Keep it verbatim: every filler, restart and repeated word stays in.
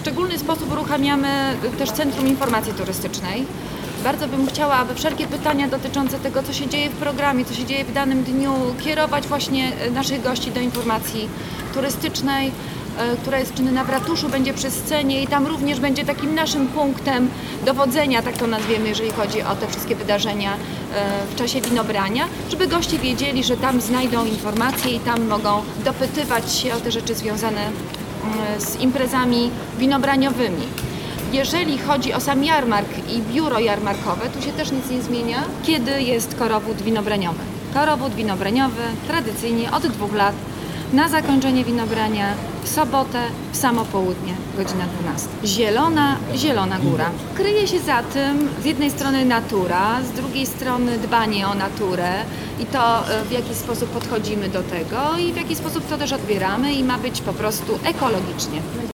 szczególny sposób uruchamiamy też Centrum Informacji Turystycznej. Bardzo bym chciała, aby wszelkie pytania dotyczące tego, co się dzieje w programie, co się dzieje w danym dniu, kierować właśnie naszych gości do informacji turystycznej, która jest czynna w ratuszu, będzie przy scenie i tam również będzie takim naszym punktem dowodzenia, tak to nazwiemy, jeżeli chodzi o te wszystkie wydarzenia w czasie winobrania, żeby goście wiedzieli, że tam znajdą informacje i tam mogą dopytywać się o te rzeczy związane z imprezami winobraniowymi. Jeżeli chodzi o sam jarmark i biuro jarmarkowe, tu się też nic nie zmienia, kiedy jest korowód winobraniowy. Korowód winobraniowy tradycyjnie od dwóch lat na zakończenie winobrania w sobotę, w samo południe, godzina dwunasta. Zielona, Zielona Góra. Kryje się za tym z jednej strony natura, z drugiej strony dbanie o naturę i to, w jaki sposób podchodzimy do tego i w jaki sposób to też odbieramy i ma być po prostu ekologicznie.